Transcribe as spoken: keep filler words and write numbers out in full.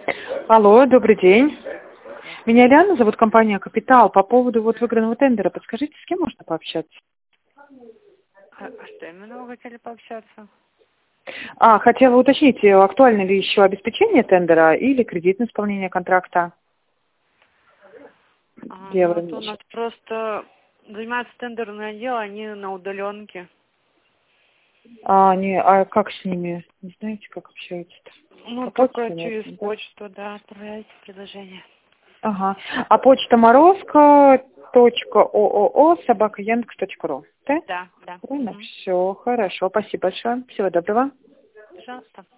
Алло, добрый день. Меня Лиана зовут, компания «Капитал». По поводу вот выигранного тендера, подскажите, с кем можно пообщаться? А, а что именно вы хотели пообщаться? А, хотела уточнить, актуально ли еще обеспечение тендера или кредитное исполнение контракта? А, Я ну говорю, вот у нас просто занимается тендерное дело, они на удаленке. а, не, а как с ними? Не знаете, как общаются-то? Ну, По только почте, через наверное, да? почту, да, отправляйте предложение. Ага. А почта морозко точка ооо собака яндекс точка ру, да? Да, да. Правильно? Угу. Все, хорошо. Спасибо большое. Всего доброго. Пожалуйста.